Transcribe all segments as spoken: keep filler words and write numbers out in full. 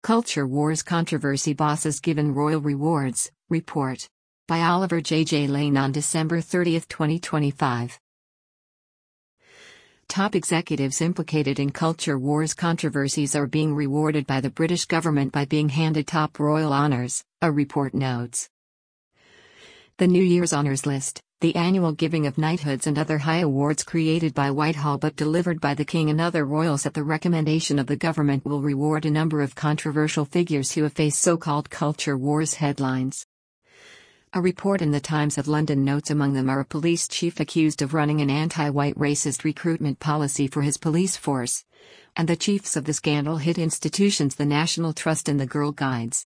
Culture Wars Controversy Bosses Given Royal Rewards, report. By Oliver J. J. Lane on December thirtieth, twenty twenty-five. Top executives implicated in culture wars controversies are being rewarded by the British government by being handed top royal honours, a report notes. The New Year's Honours List, the annual giving of knighthoods and other high awards created by Whitehall but delivered by the King and other royals at the recommendation of the government, will reward a number of controversial figures who have faced so-called culture wars headlines. A report in the Times of London notes among them are a police chief accused of running an anti-white racist recruitment policy for his police force, and the chiefs of the scandal-hit institutions the National Trust and the Girl Guides.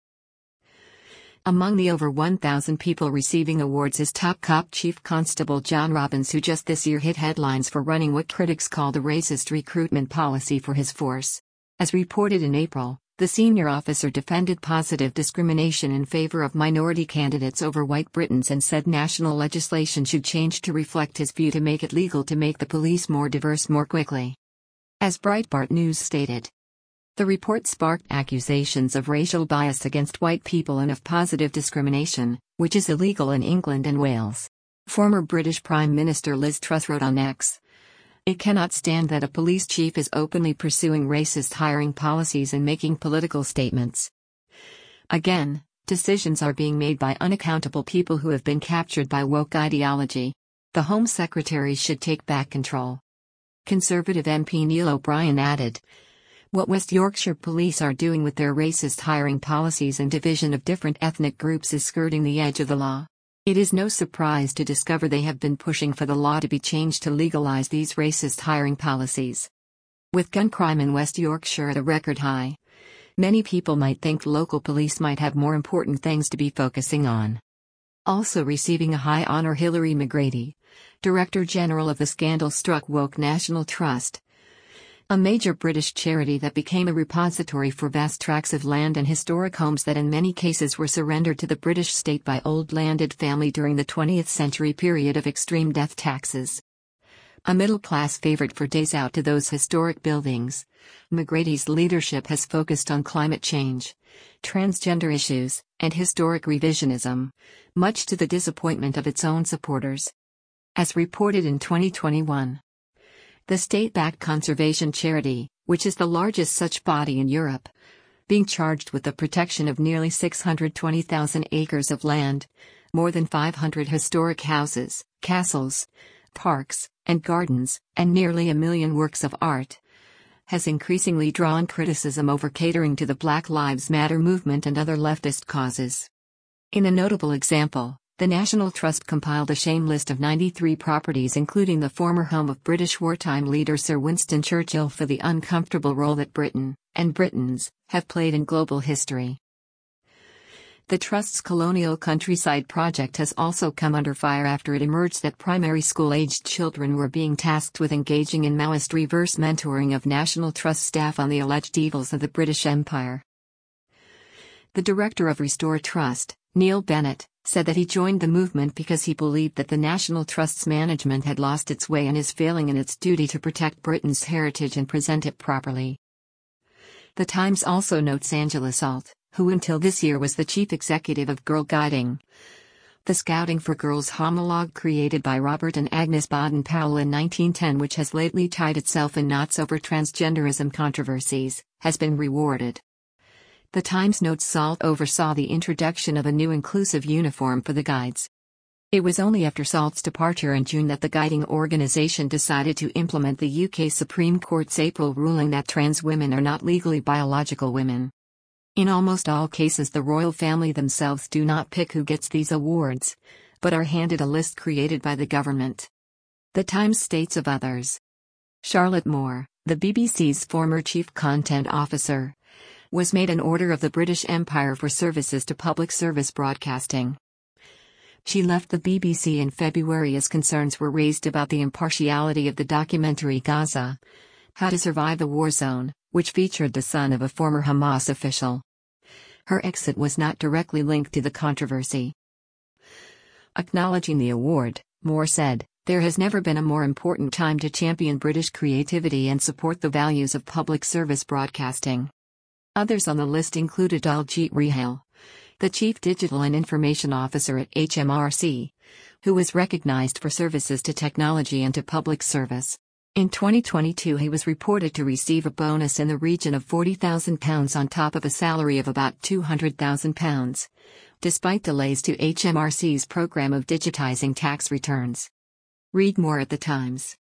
Among the over one thousand people receiving awards is top cop Chief Constable John Robbins, who just this year hit headlines for running what critics called a racist recruitment policy for his force. As reported in April, the senior officer defended positive discrimination in favor of minority candidates over white Britons and said national legislation should change to reflect his view to make it legal to make the police more diverse more quickly. As Breitbart News stated, the report sparked accusations of racial bias against white people and of positive discrimination, which is illegal in England and Wales. Former British Prime Minister Liz Truss wrote on X, "It cannot stand that a police chief is openly pursuing racist hiring policies and making political statements. Again, decisions are being made by unaccountable people who have been captured by woke ideology. The Home Secretary should take back control." Conservative M P Neil O'Brien added, "What West Yorkshire police are doing with their racist hiring policies and division of different ethnic groups is skirting the edge of the law. It is no surprise to discover they have been pushing for the law to be changed to legalize these racist hiring policies. With gun crime in West Yorkshire at a record high, many people might think local police might have more important things to be focusing on." Also receiving a high honor, Hilary McGrady, Director General of the scandal-struck Woke National Trust, a major British charity that became a repository for vast tracts of land and historic homes that in many cases were surrendered to the British state by old landed family during the twentieth century period of extreme death taxes. A middle-class favourite for days out to those historic buildings, McGrady's leadership has focused on climate change, transgender issues, and historic revisionism, much to the disappointment of its own supporters. As reported in twenty twenty-one, the state-backed conservation charity, which is the largest such body in Europe, being charged with the protection of nearly six hundred twenty thousand acres of land, more than five hundred historic houses, castles, parks, and gardens, and nearly a million works of art, has increasingly drawn criticism over catering to the Black Lives Matter movement and other leftist causes. In a notable example, the National Trust compiled a shame list of ninety-three properties, including the former home of British wartime leader Sir Winston Churchill, for the uncomfortable role that Britain, and Britons, have played in global history. The Trust's Colonial Countryside project has also come under fire after it emerged that primary school-aged children were being tasked with engaging in Maoist reverse mentoring of National Trust staff on the alleged evils of the British Empire. The director of Restore Trust, Neil Bennett, said that he joined the movement because he believed that the National Trust's management had lost its way and is failing in its duty to protect Britain's heritage and present it properly. The Times also notes Angela Salt, who until this year was the chief executive of Girl Guiding, the Scouting for Girls homologue created by Robert and Agnes Baden-Powell in nineteen ten, which has lately tied itself in knots over transgenderism controversies, has been rewarded. The Times notes Salt oversaw the introduction of a new inclusive uniform for the guides. It was only after Salt's departure in June that the guiding organization decided to implement the U K Supreme Court's April ruling that trans women are not legally biological women. In almost all cases, the royal family themselves do not pick who gets these awards, but are handed a list created by the government. The Times states of others. Charlotte Moore, the B B C's former chief content officer, was made an Order of the British Empire for services to public service broadcasting. She left the B B C in February as concerns were raised about the impartiality of the documentary Gaza: How to Survive the War Zone, which featured the son of a former Hamas official. Her exit was not directly linked to the controversy. Acknowledging the award, Moore said, "There has never been a more important time to champion British creativity and support the values of public service broadcasting. Others on the list included Daljit Rihal, the Chief Digital and Information Officer at H M R C, who was recognized for services to technology and to public service. In twenty twenty-two, he was reported to receive a bonus in the region of forty thousand pounds on top of a salary of about two hundred thousand pounds, despite delays to H M R C's program of digitizing tax returns. Read more at The Times.